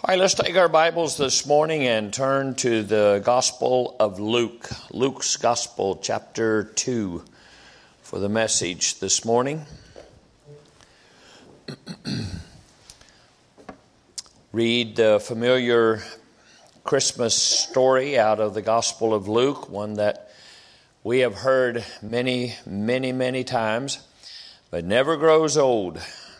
All right, let's take our Bibles this morning and turn to the Gospel of Luke. Luke's Gospel, chapter 2, for the message this morning. Read the familiar Christmas story out of the Gospel of Luke, one that we have heard many times, but never grows old.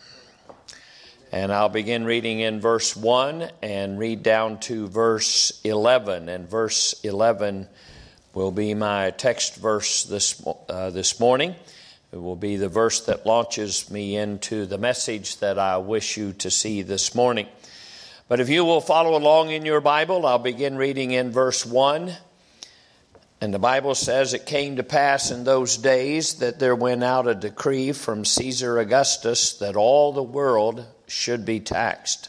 And I'll begin reading in verse 1 and read down to verse 11. And verse 11 will be my text verse this morning. It will be the verse that launches me into the message that I wish you to see this morning. But if you will follow along in your Bible, I'll begin reading in verse 1. And the Bible says, "It came to pass in those days that there went out a decree from Caesar Augustus that all the world should be taxed.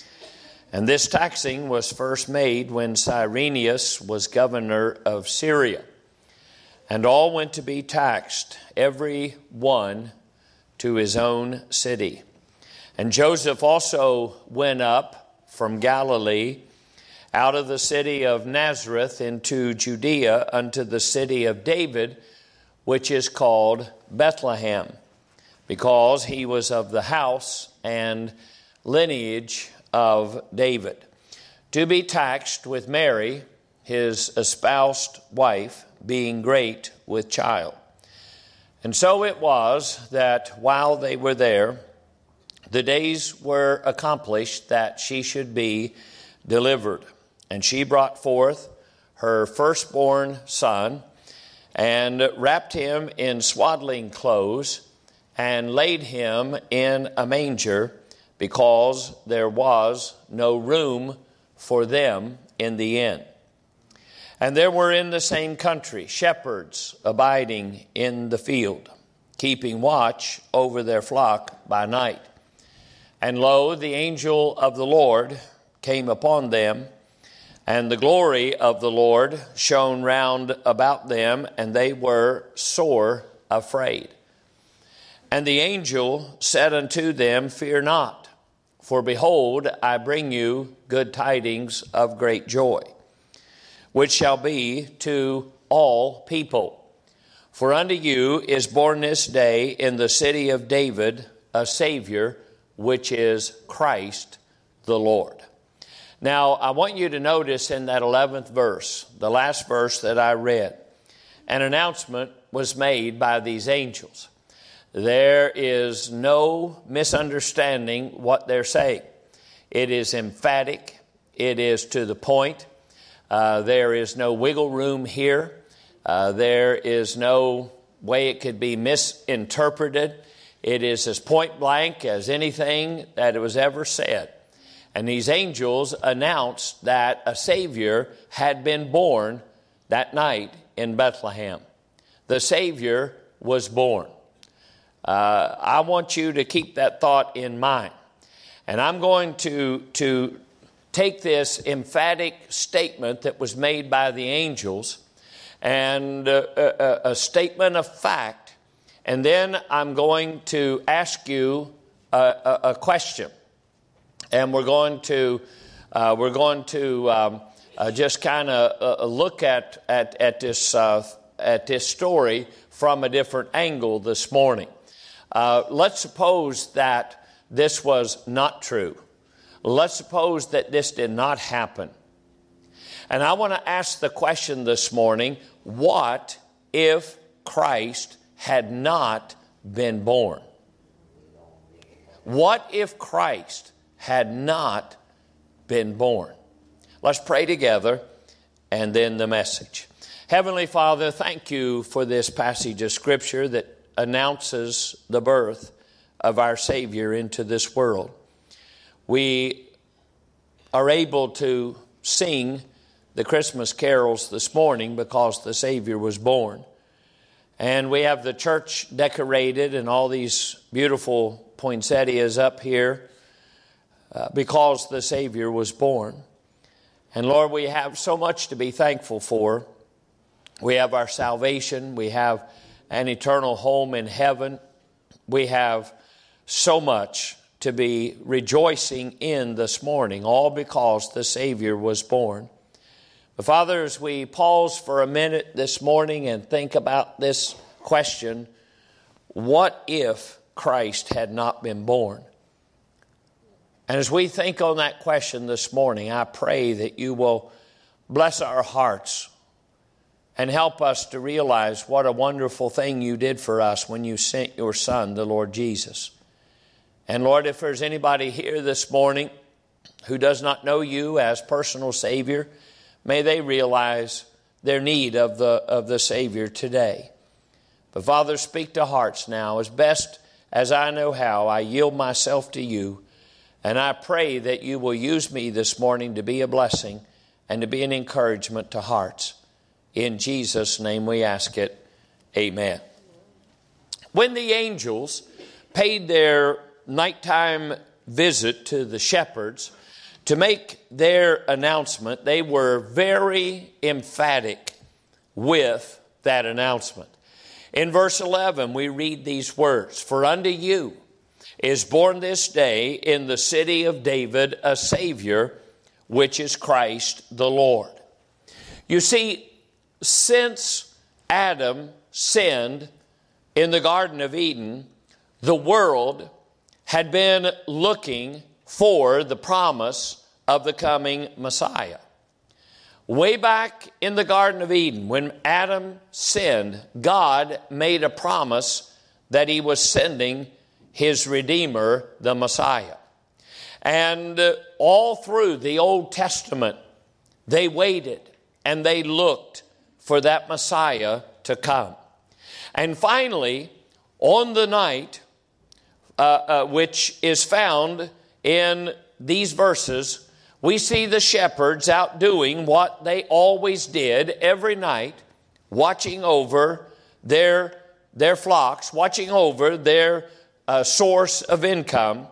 And this taxing was first made when Cyrenius was governor of Syria. And all went to be taxed, every one to his own city. And Joseph also went up from Galilee, out of the city of Nazareth into Judea unto the city of David, which is called Bethlehem, because he was of the house and lineage of David, to be taxed with Mary, his espoused wife, being great with child. And so it was that while they were there, the days were accomplished that she should be delivered. And she brought forth her firstborn son, and wrapped him in swaddling clothes, and laid him in a manger, because there was no room for them in the inn. And there were in the same country shepherds abiding in the field, keeping watch over their flock by night. And lo, the angel of the Lord came upon them, and the glory of the Lord shone round about them, and they were sore afraid. And the angel said unto them, Fear not, for behold, I bring you good tidings of great joy, which shall be to all people. For unto you is born this day in the city of David a Savior, which is Christ the Lord." Now, I want you to notice in that 11th verse, the last verse that I read, an announcement was made by these angels. There is no misunderstanding what they're saying. It is emphatic. It is to the point. There is no wiggle room here. There is no way it could be misinterpreted. It is as point blank as anything that it was ever said. And these angels announced that a Savior had been born that night in Bethlehem. The Savior was born. I want you to keep that thought in mind. And I'm going to take this emphatic statement that was made by the angels and a statement of fact, and then I'm going to ask you a question. And we're going to just kind of look at this story from a different angle this morning. Let's suppose that this was not true. Let's suppose that this did not happen. And I want to ask the question this morning, what if Christ had not been born? What if Christ had not been born? Let's pray together and then the message. Heavenly Father, thank you for this passage of Scripture that announces the birth of our Savior into this world. We are able to sing the Christmas carols this morning because the Savior was born. And we have the church decorated and all these beautiful poinsettias up here because the Savior was born. And Lord, we have so much to be thankful for. We have our salvation. We have an eternal home in heaven. We have so much to be rejoicing in this morning, all because the Savior was born. But Father, as we pause for a minute this morning and think about this question, what if Christ had not been born? And as we think on that question this morning, I pray that you will bless our hearts and help us to realize what a wonderful thing you did for us when you sent your Son, the Lord Jesus. And Lord, if there's anybody here this morning who does not know you as personal Savior, may they realize their need of the Savior today. But Father, speak to hearts now. As best as I know how, I yield myself to you. And I pray that you will use me this morning to be a blessing and to be an encouragement to hearts. In Jesus' name we ask it. Amen. When the angels paid their nighttime visit to the shepherds to make their announcement, they were very emphatic with that announcement. In verse 11, we read these words, "For unto you is born this day in the city of David a Savior, which is Christ the Lord." You see, since Adam sinned in the Garden of Eden, the world had been looking for the promise of the coming Messiah. Way back in the Garden of Eden, when Adam sinned, God made a promise that he was sending his Redeemer, the Messiah. And all through the Old Testament, they waited and they looked for that Messiah to come. And finally, on the night, which is found in these verses, we see the shepherds out doing what they always did every night, watching over their flocks, watching over their source of income.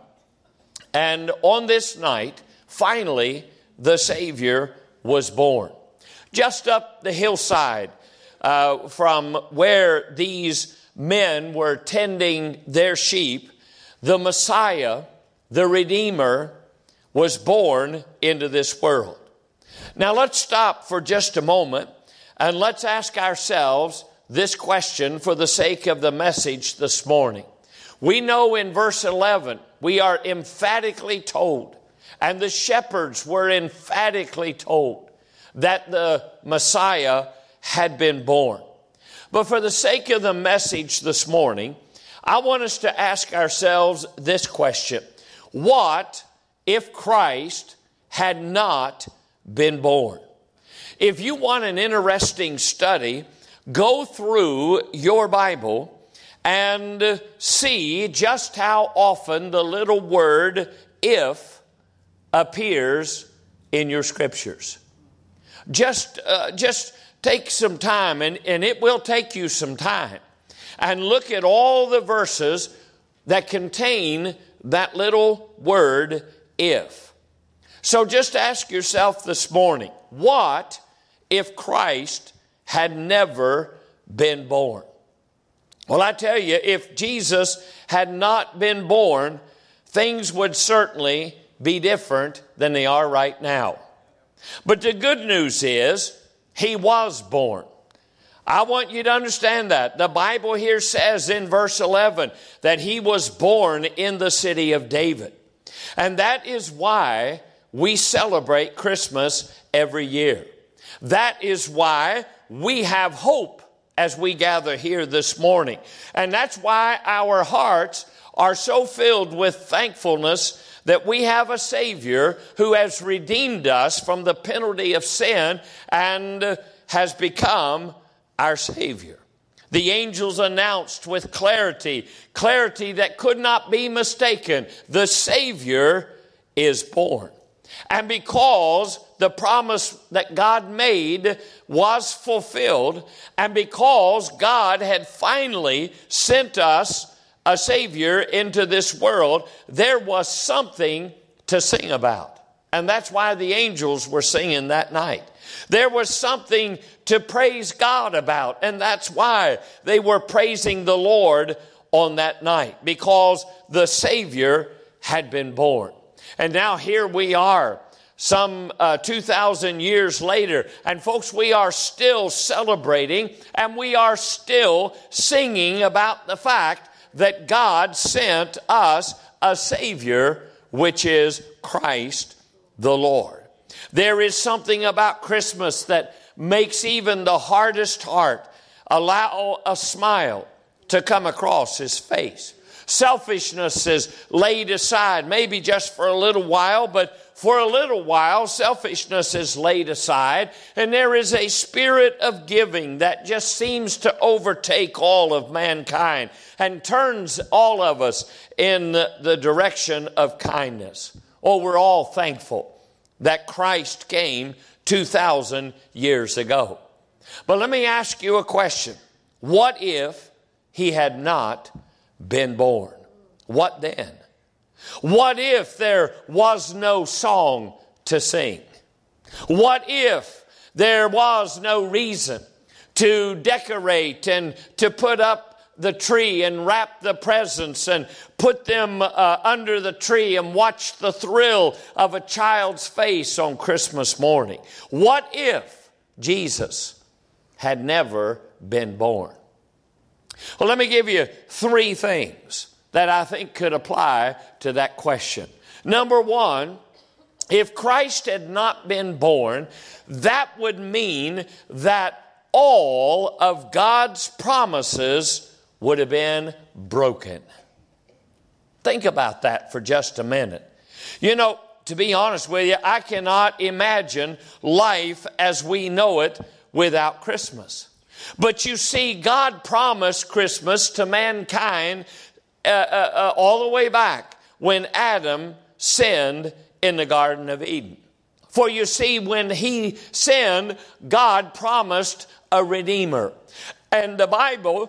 And on this night, finally, the Savior was born. Just up the hillside from where these men were tending their sheep, the Messiah, the Redeemer, was born into this world. Now let's stop for just a moment and let's ask ourselves this question for the sake of the message this morning. We know in verse 11, we are emphatically told, and the shepherds were emphatically told, that the Messiah had been born. But for the sake of the message this morning, I want us to ask ourselves this question. What if Christ had not been born? If you want an interesting study, go through your Bible and see just how often the little word "if" appears in your scriptures. Just take some time, and it will take you some time, and look at all the verses that contain that little word "if." So just ask yourself this morning, what if Christ had never been born? Well, I tell you, if Jesus had not been born, things would certainly be different than they are right now. But the good news is, he was born. I want you to understand that. The Bible here says in verse 11 that he was born in the city of David. And that is why we celebrate Christmas every year. That is why we have hope as we gather here this morning. And that's why our hearts are so filled with thankfulness that we have a Savior who has redeemed us from the penalty of sin and has become our Savior. The angels announced with clarity that could not be mistaken, the Savior is born. And because the promise that God made was fulfilled, and because God had finally sent us a Savior into this world, there was something to sing about. And that's why the angels were singing that night. There was something to praise God about, and that's why they were praising the Lord on that night, because the Savior had been born. And now here we are, some 2,000 years later. And folks, we are still celebrating and we are still singing about the fact that God sent us a Savior, which is Christ the Lord. There is something about Christmas that makes even the hardest heart allow a smile to come across his face. Selfishness is laid aside, maybe just for a little while, but for a little while, selfishness is laid aside, and there is a spirit of giving that just seems to overtake all of mankind and turns all of us in the direction of kindness. Oh, we're all thankful that Christ came 2,000 years ago. But let me ask you a question. What if he had not been born? What then? What if there was no song to sing? What if there was no reason to decorate and to put up the tree and wrap the presents and put them under the tree and watch the thrill of a child's face on Christmas morning? What if Jesus had never been born? Well, let me give you three things that I think could apply to that question. Number one, if Christ had not been born, that would mean that all of God's promises would have been broken. Think about that for just a minute. You know, to be honest with you, I cannot imagine life as we know it without Christmas. But you see, God promised Christmas to mankind all the way back when Adam sinned in the Garden of Eden. For you see, when he sinned, God promised a Redeemer. And the Bible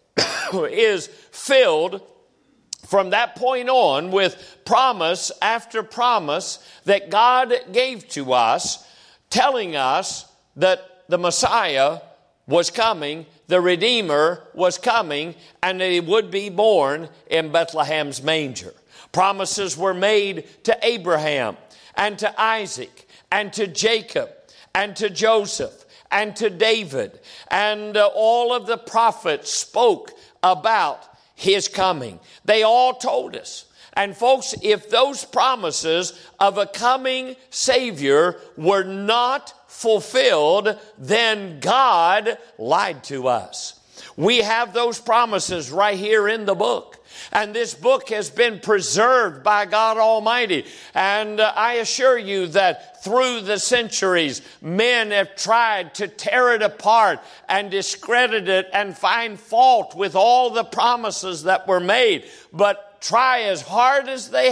is filled from that point on with promise after promise that God gave to us, telling us that the Messiah was coming, the Redeemer was coming, and that he would be born in Bethlehem's manger. Promises were made to Abraham and to Isaac and to Jacob and to Joseph and to David. And all of the prophets spoke about his coming. They all told us. And folks, if those promises of a coming Savior were not fulfilled, then God lied to us. We have those promises right here in the book. And this book has been preserved by God Almighty. And I assure you that through the centuries, men have tried to tear it apart and discredit it and find fault with all the promises that were made. But try as hard as they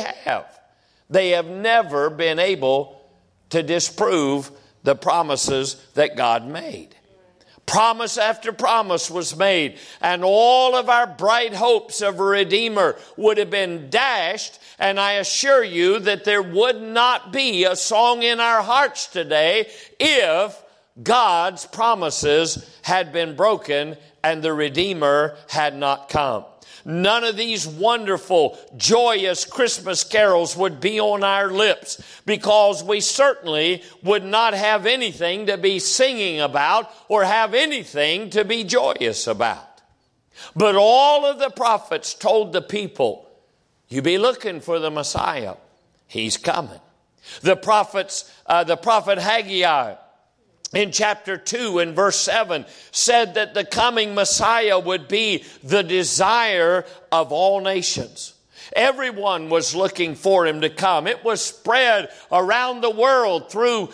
have never been able to disprove the promises that God made. Promise after promise was made, and all of our bright hopes of a Redeemer would have been dashed, and I assure you that there would not be a song in our hearts today if God's promises had been broken and the Redeemer had not come. None of these wonderful, joyous Christmas carols would be on our lips, because we certainly would not have anything to be singing about or have anything to be joyous about. But all of the prophets told the people, you be looking for the Messiah. He's coming. The prophet Haggai, in chapter 2 and verse 7, said that the coming Messiah would be the desire of all nations. Everyone was looking for him to come. It was spread around the world through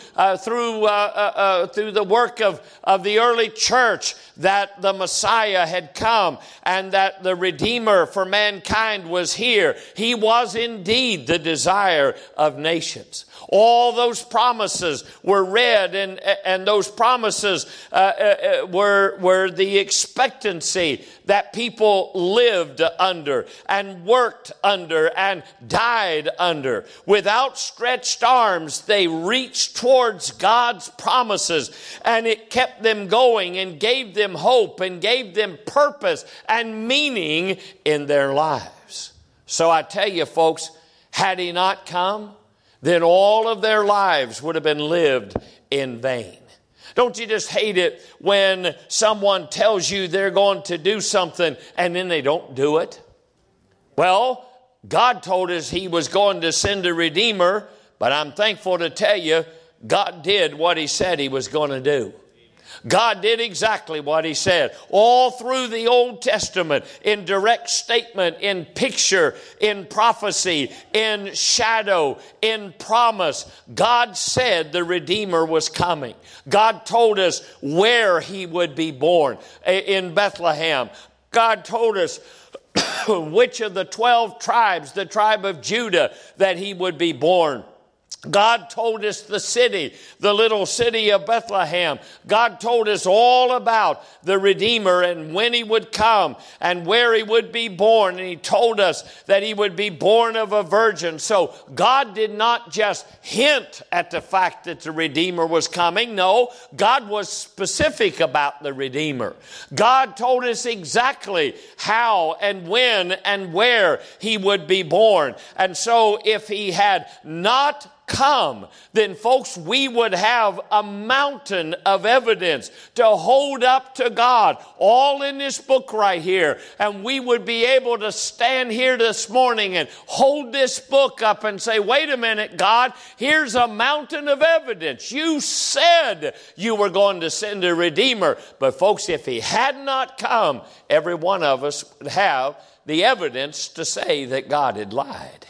the work of the early church that the Messiah had come and that the Redeemer for mankind was here. He was indeed the desire of nations. All those promises were read, and those promises were the expectancy that people lived under and worked under and died under. With outstretched arms, they reached towards God's promises, and it kept them going and gave them hope and gave them purpose and meaning in their lives. So I tell you, folks, Had he not come, then all of their lives would have been lived in vain. Don't you just hate it when someone tells you they're going to do something and then they don't do it? Well, God told us he was going to send a Redeemer, but I'm thankful to tell you, God did what he said he was going to do. God did exactly what he said. All through the Old Testament, in direct statement, in picture, in prophecy, in shadow, in promise, God said the Redeemer was coming. God told us where he would be born, in Bethlehem. God told us which of the 12 tribes, the tribe of Judah, that he would be born. God told us the city, the little city of Bethlehem. God told us all about the Redeemer and when he would come and where he would be born. And he told us that he would be born of a virgin. So God did not just hint at the fact that the Redeemer was coming. No, God was specific about the Redeemer. God told us exactly how and when and where he would be born. And so if he had not come, then folks, we would have a mountain of evidence to hold up to God, all in this book right here. And we would be able to stand here this morning and hold this book up and say, wait a minute, God, here's a mountain of evidence. You said you were going to send a Redeemer. But folks, if he had not come, every one of us would have the evidence to say that God had lied.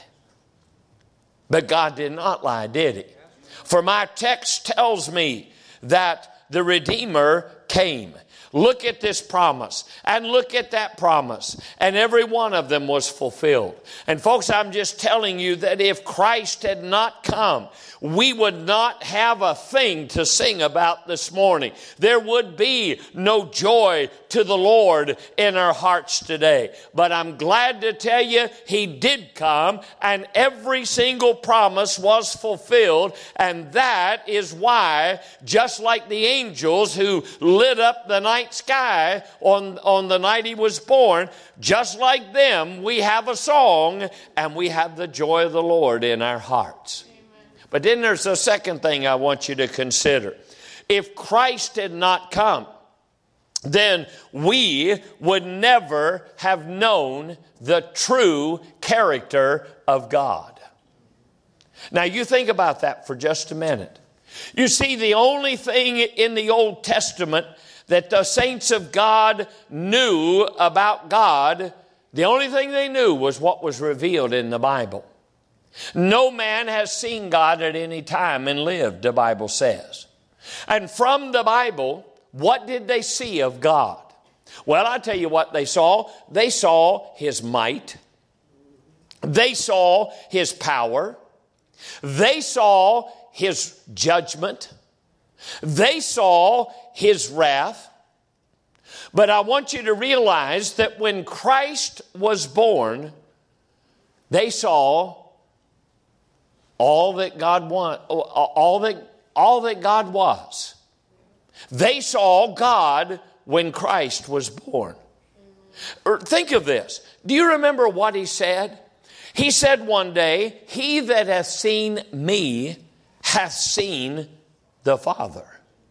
But God did not lie, did he? For my text tells me that the Redeemer came. Look at this promise and look at that promise. And every one of them was fulfilled. And folks, I'm just telling you that if Christ had not come, we would not have a thing to sing about this morning. There would be no joy to the Lord in our hearts today. But I'm glad to tell you, he did come and every single promise was fulfilled. And that is why, just like the angels who lit up the night sky on the night he was born, just like them, we have a song and we have the joy of the Lord in our hearts. But then there's a second thing I want you to consider. If Christ had not come, then we would never have known the true character of God. Now you think about that for just a minute. You see, the only thing in the Old Testament that the saints of God knew about God, the only thing they knew was what was revealed in the Bible. No man has seen God at any time and lived, the Bible says. And from the Bible, what did they see of God? Well, I'll tell you what they saw. They saw his might. They saw his power. They saw his judgment. They saw his wrath. But I want you to realize that when Christ was born, they saw all that God God was. They saw God when Christ was born. Think of this. Do you remember what he said? He said one day, "He that hath seen me hath seen the Father."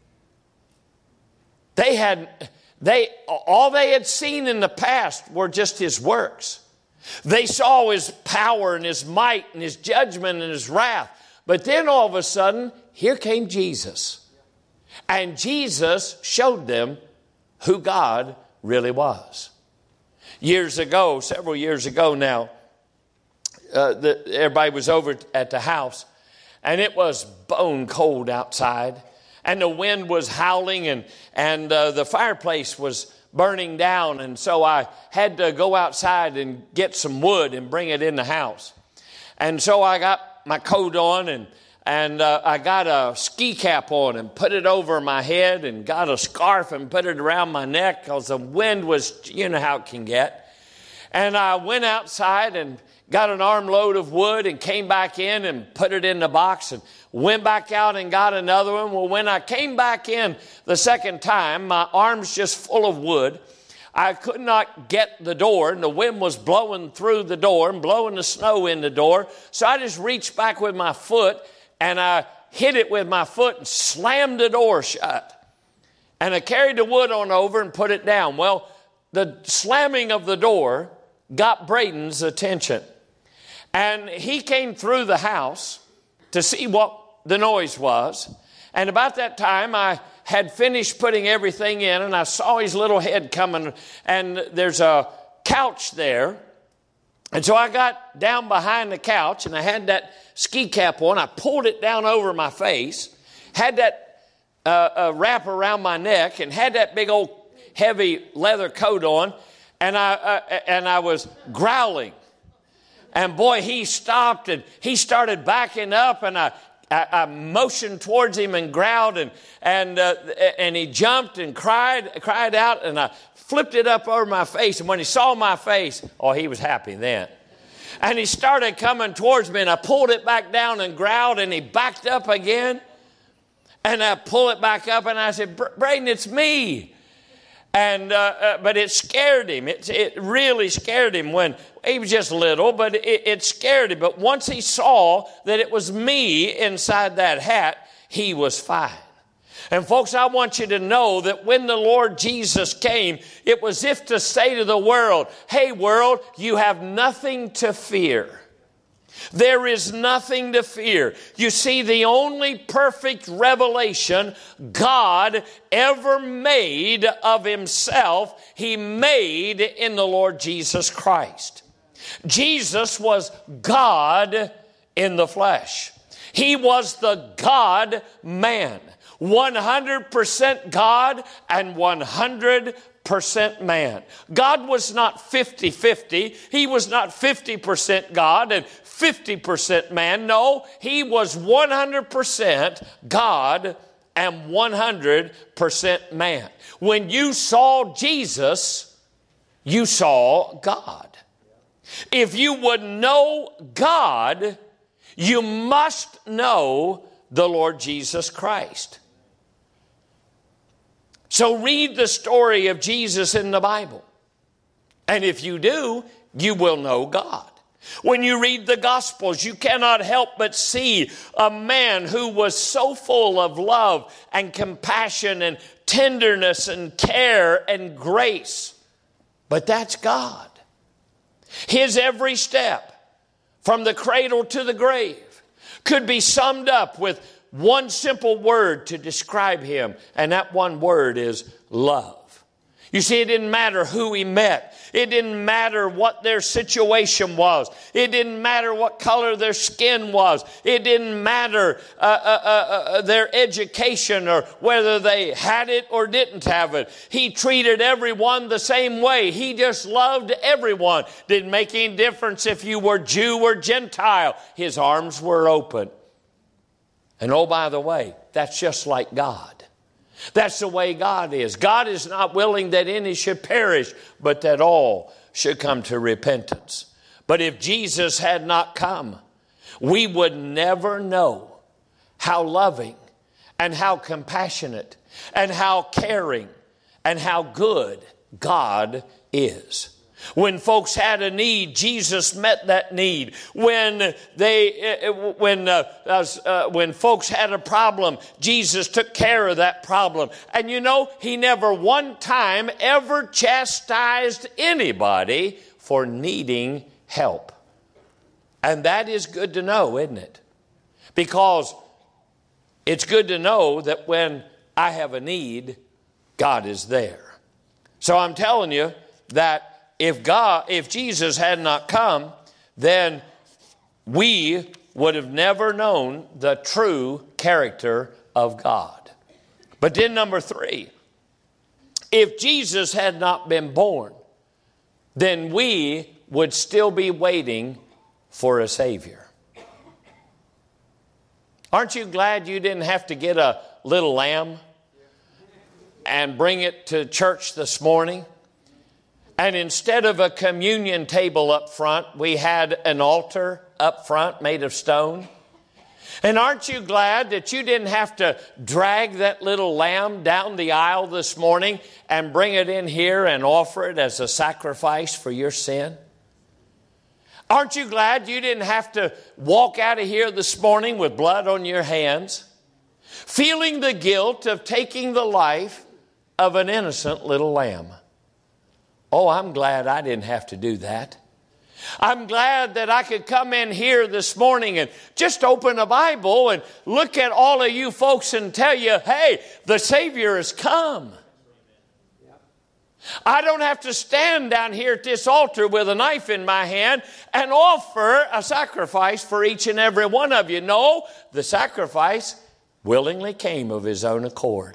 All they had seen in the past were just his works. They saw his power and his might and his judgment and his wrath. But then all of a sudden, here came Jesus. And Jesus showed them who God really was. Years ago, several years ago now, everybody was over at the house. And it was bone cold outside. And the wind was howling and the fireplace was burning down, and so I had to go outside and get some wood and bring it in the house. And so I got my coat on and I got a ski cap on and put it over my head and got a scarf and put it around my neck because the wind was, you know how it can get. And I went outside and got an armload of wood and came back in and put it in the box and went back out and got another one. Well, when I came back in the second time, my arms just full of wood, I could not get the door, and the wind was blowing through the door and blowing the snow in the door. So I just reached back with my foot, and I hit it with my foot and slammed the door shut. And I carried the wood on over and put it down. Well, the slamming of the door got Braden's attention. And he came through the house to see what the noise was. And about that time, I had finished putting everything in, and I saw his little head coming, and there's a couch there. And so I got down behind the couch, and I had that ski cap on. I pulled it down over my face, had that wrap around my neck, and had that big old heavy leather coat on, and I was growling. And boy, he stopped, and he started backing up, and I motioned towards him and growled, and he jumped and cried out, and I flipped it up over my face. And when he saw my face, oh, he was happy then. And he started coming towards me, and I pulled it back down and growled, and he backed up again. And I pull it back up, and I said, Braden, it's me. And but it scared him. It really scared him when he was just little, but it scared him. But once he saw that it was me inside that hat, he was fine. And folks, I want you to know that when the Lord Jesus came, it was as if to say to the world, hey world, you have nothing to fear. There is nothing to fear. You see, the only perfect revelation God ever made of himself, he made in the Lord Jesus Christ. Jesus was God in the flesh. He was the God-man, 100% God and 100% man. God was not 50-50. He was not 50% God and 50% man. No, he was 100% God and 100% man. When you saw Jesus, you saw God. If you would know God, you must know the Lord Jesus Christ. So read the story of Jesus in the Bible. And if you do, you will know God. When you read the Gospels, you cannot help but see a man who was so full of love and compassion and tenderness and care and grace. But that's God. His every step, from the cradle to the grave, could be summed up with one simple word to describe him, and that one word is love. You see, it didn't matter who he met. It didn't matter what their situation was. It didn't matter what color their skin was. It didn't matter their education or whether they had it or didn't have it. He treated everyone the same way. He just loved everyone. Didn't make any difference if you were Jew or Gentile. His arms were open. And oh, by the way, that's just like God. That's the way God is. God is not willing that any should perish, but that all should come to repentance. But if Jesus had not come, we would never know how loving and how compassionate and how caring and how good God is. When folks had a need, Jesus met that need. When folks had a problem, Jesus took care of that problem. And you know, he never one time ever chastised anybody for needing help. And that is good to know, isn't it? Because it's good to know that when I have a need, God is there. So I'm telling you that if Jesus had not come, then we would have never known the true character of God. But then number 3, if Jesus had not been born, then we would still be waiting for a Savior. Aren't you glad you didn't have to get a little lamb and bring it to church this morning? And instead of a communion table up front, we had an altar up front made of stone. And aren't you glad that you didn't have to drag that little lamb down the aisle this morning and bring it in here and offer it as a sacrifice for your sin? Aren't you glad you didn't have to walk out of here this morning with blood on your hands, feeling the guilt of taking the life of an innocent little lamb? Oh, I'm glad I didn't have to do that. I'm glad that I could come in here this morning and just open a Bible and look at all of you folks and tell you, hey, the Savior has come. I don't have to stand down here at this altar with a knife in my hand and offer a sacrifice for each and every one of you. No, the sacrifice willingly came of His own accord.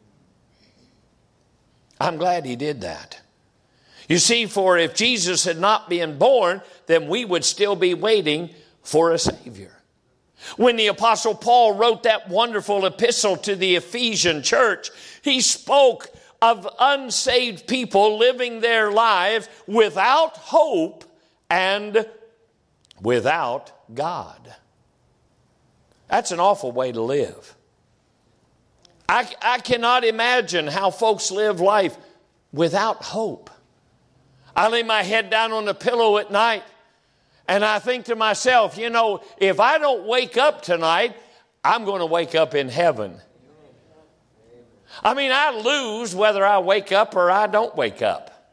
I'm glad He did that. You see, for if Jesus had not been born, then we would still be waiting for a Savior. When the Apostle Paul wrote that wonderful epistle to the Ephesian church, he spoke of unsaved people living their lives without hope and without God. That's an awful way to live. I cannot imagine how folks live life without hope. I lay my head down on the pillow at night and I think to myself, you know, if I don't wake up tonight, I'm going to wake up in heaven. I mean, I lose whether I wake up or I don't wake up.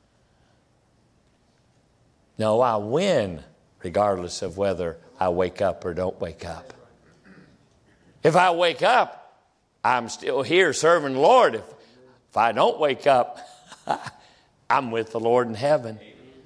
No, I win regardless of whether I wake up or don't wake up. If I wake up, I'm still here serving the Lord. If I don't wake up, I'm with the Lord in heaven.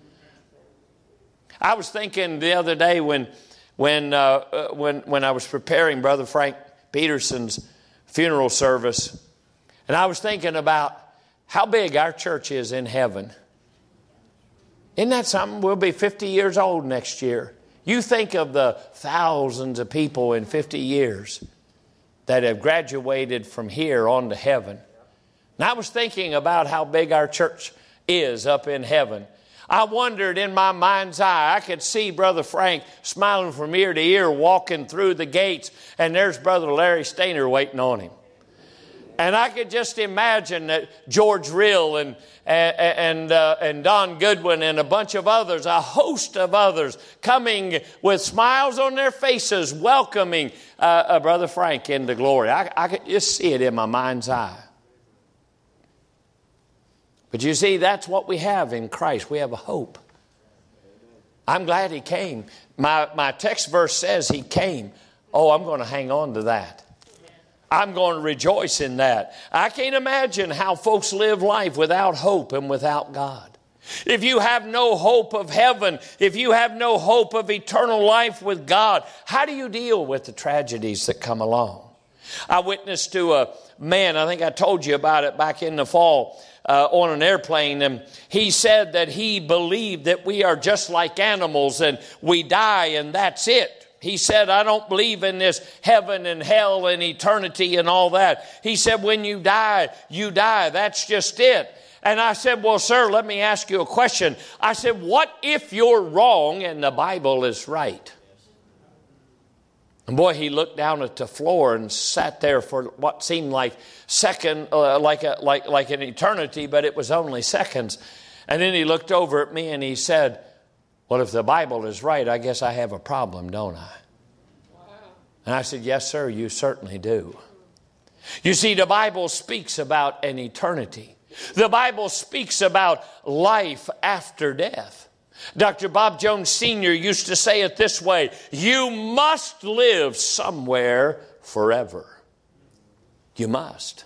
I was thinking the other day when I was preparing Brother Frank Peterson's funeral service, and I was thinking about how big our church is in heaven. Isn't that something? We'll be 50 years old next year. You think of the thousands of people in 50 years that have graduated from here on to heaven. And I was thinking about how big our church is up in heaven. I wondered in my mind's eye, I could see Brother Frank smiling from ear to ear walking through the gates, and there's Brother Larry Stainer waiting on him. And I could just imagine that George Rill and Don Goodwin and a bunch of others, a host of others, coming with smiles on their faces, welcoming Brother Frank into glory. I could just see it in my mind's eye. But you see, that's what we have in Christ. We have a hope. I'm glad He came. My text verse says He came. Oh, I'm going to hang on to that. I'm going to rejoice in that. I can't imagine how folks live life without hope and without God. If you have no hope of heaven, if you have no hope of eternal life with God, how do you deal with the tragedies that come along? I witnessed to a man, I think I told you about it back in the fall, on an airplane, and he said that he believed that we are just like animals and we die and that's it. He said, I don't believe in this heaven and hell and eternity and all that. He said, when you die, you die. That's just it. And I said, well, sir, let me ask you a question. I said, what if you're wrong and the Bible is right? And boy, he looked down at the floor and sat there for what seemed like like an eternity, but it was only seconds. And then he looked over at me and he said, well, if the Bible is right, I guess I have a problem, don't I? Wow. And I said, yes, sir, you certainly do. You see, the Bible speaks about an eternity. The Bible speaks about life after death. Dr. Bob Jones Sr. used to say it this way, you must live somewhere forever. You must.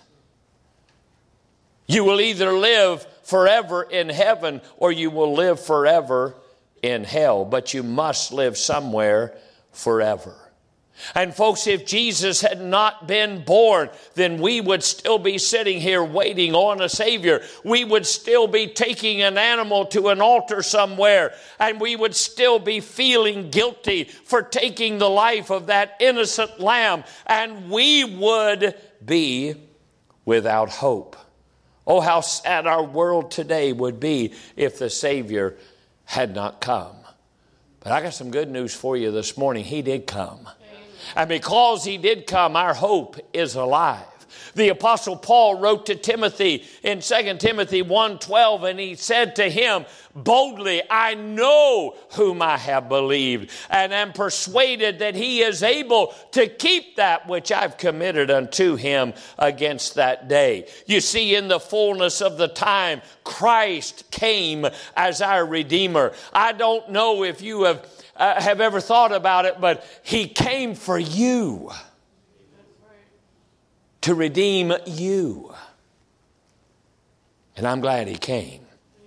You will either live forever in heaven or you will live forever in hell, but you must live somewhere forever. And folks, if Jesus had not been born, then we would still be sitting here waiting on a Savior. We would still be taking an animal to an altar somewhere, and we would still be feeling guilty for taking the life of that innocent lamb, and we would be without hope. Oh, how sad our world today would be if the Savior had not come. But I got some good news for you this morning. He did come. And because he did come, our hope is alive. The Apostle Paul wrote to Timothy in 2 Timothy 1:12, and he said to him, boldly, I know whom I have believed, and am persuaded that he is able to keep that which I've committed unto him against that day. You see, in the fullness of the time, Christ came as our Redeemer. I don't know if you have ever thought about it, but he came for you. To redeem you. And I'm glad he came.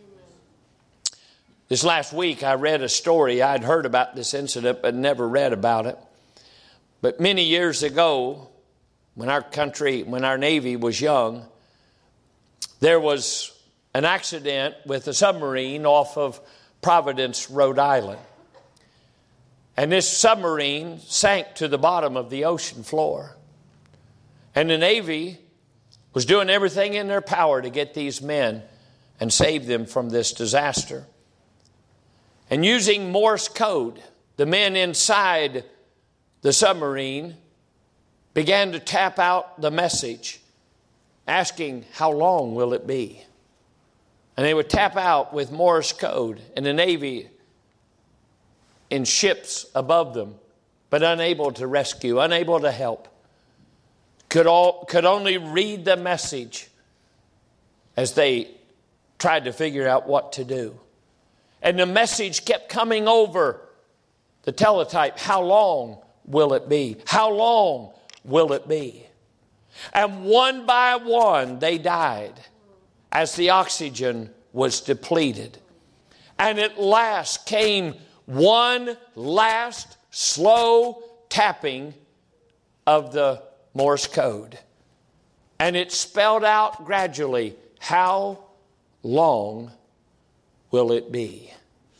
This last week I read a story. I'd heard about this incident but never read about it. But many years ago, when our Navy was young, there was an accident with a submarine off of Providence, Rhode Island. And this submarine sank to the bottom of the ocean floor. And the Navy was doing everything in their power to get these men and save them from this disaster. And using Morse code, the men inside the submarine began to tap out the message, asking, how long will it be? And they would tap out with Morse code, and the Navy in ships above them, but unable to rescue, unable to help. Could only read the message as they tried to figure out what to do. And the message kept coming over the teletype. How long will it be? How long will it be? And one by one they died as the oxygen was depleted. And at last came one last slow tapping of the Morse code. And it spelled out gradually, how long will it be?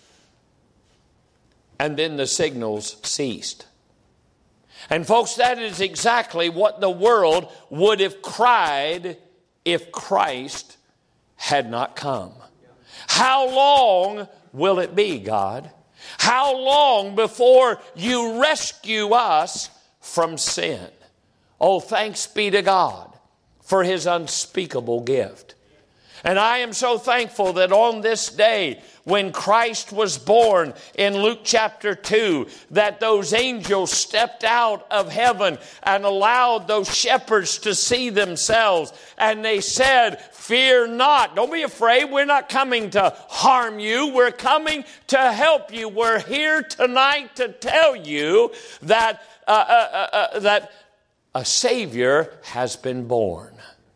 And then the signals ceased. And folks, that is exactly what the world would have cried if Christ had not come. How long will it be, God? How long before you rescue us from sin? Oh, thanks be to God for his unspeakable gift. And I am so thankful that on this day, when Christ was born in Luke chapter 2, that those angels stepped out of heaven and allowed those shepherds to see themselves. And they said, fear not. Don't be afraid. We're not coming to harm you. We're coming to help you. We're here tonight to tell you that a Savior has been born.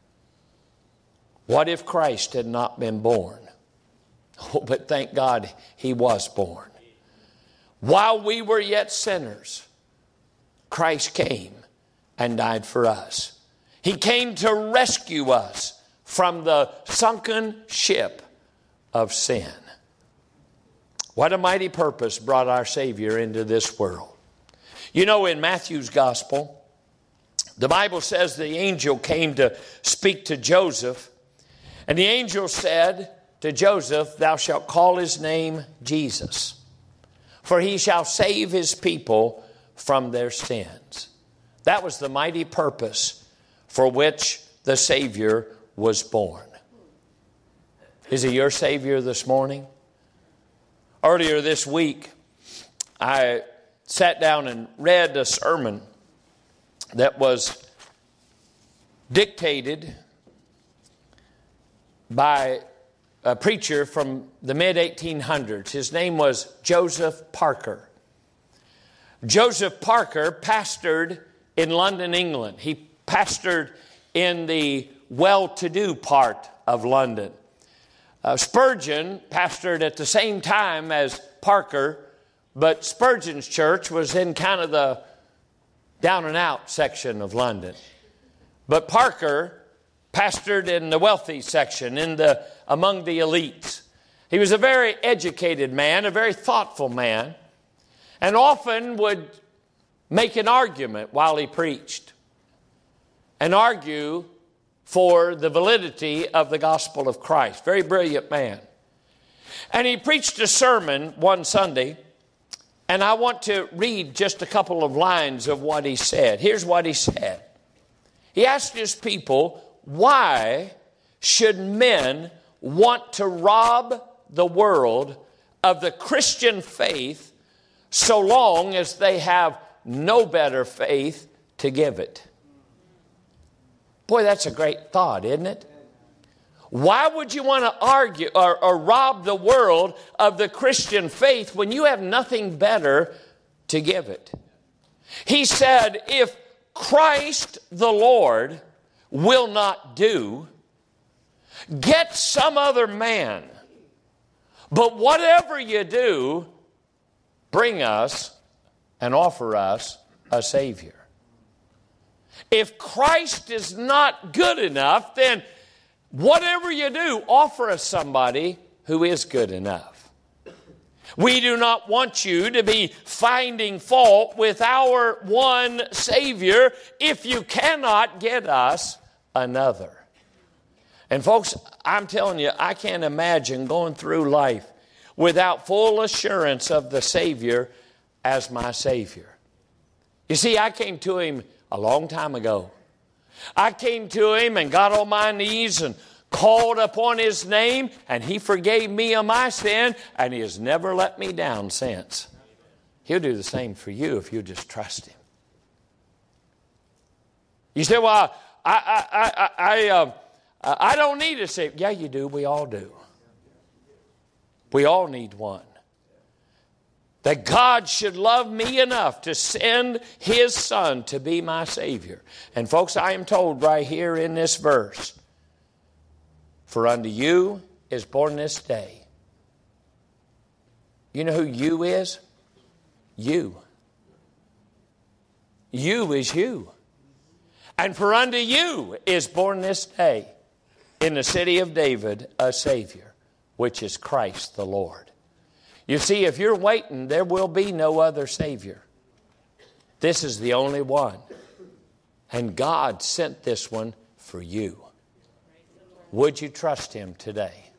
What if Christ had not been born? Oh, but thank God he was born. While we were yet sinners, Christ came and died for us. He came to rescue us from the sunken ship of sin. What a mighty purpose brought our Savior into this world. You know, in Matthew's gospel, the Bible says the angel came to speak to Joseph. And the angel said to Joseph, thou shalt call his name Jesus, for he shall save his people from their sins. That was the mighty purpose for which the Savior was born. Is he your Savior this morning? Earlier this week, I sat down and read a sermon that was dictated by a preacher from the mid-1800s. His name was Joseph Parker. Joseph Parker pastored in London, England. He pastored in the well-to-do part of London. Spurgeon pastored at the same time as Parker, but Spurgeon's church was in kind of the down-and-out section of London. But Parker pastored in the wealthy section, among the elites. He was a very educated man, a very thoughtful man, and often would make an argument while he preached and argue for the validity of the gospel of Christ. Very brilliant man. And he preached a sermon one Sunday, And I want to read just a couple of lines of what he said. Here's what he said. He asked his people, why should men want to rob the world of the Christian faith so long as they have no better faith to give it? Boy, that's a great thought, isn't it? Why would you want to argue or rob the world of the Christian faith when you have nothing better to give it? He said, if Christ the Lord will not do, get some other man. But whatever you do, bring us and offer us a Savior. If Christ is not good enough, then whatever you do, offer us somebody who is good enough. We do not want you to be finding fault with our one Savior if you cannot get us another. And folks, I'm telling you, I can't imagine going through life without full assurance of the Savior as my Savior. You see, I came to Him a long time ago. I came to Him and got on my knees and called upon His name, and He forgave me of my sin, and He has never let me down since. He'll do the same for you if you just trust Him. You say, well, I don't need a Savior. Yeah, you do. We all do. We all need one. That God should love me enough to send His Son to be my Savior. And folks, I am told right here in this verse, for unto you is born this day. You know who you is? You. You is you. And for unto you is born this day in the city of David a Savior, which is Christ the Lord. You see, if you're waiting, there will be no other Savior. This is the only one. And God sent this one for you. Would you trust Him today?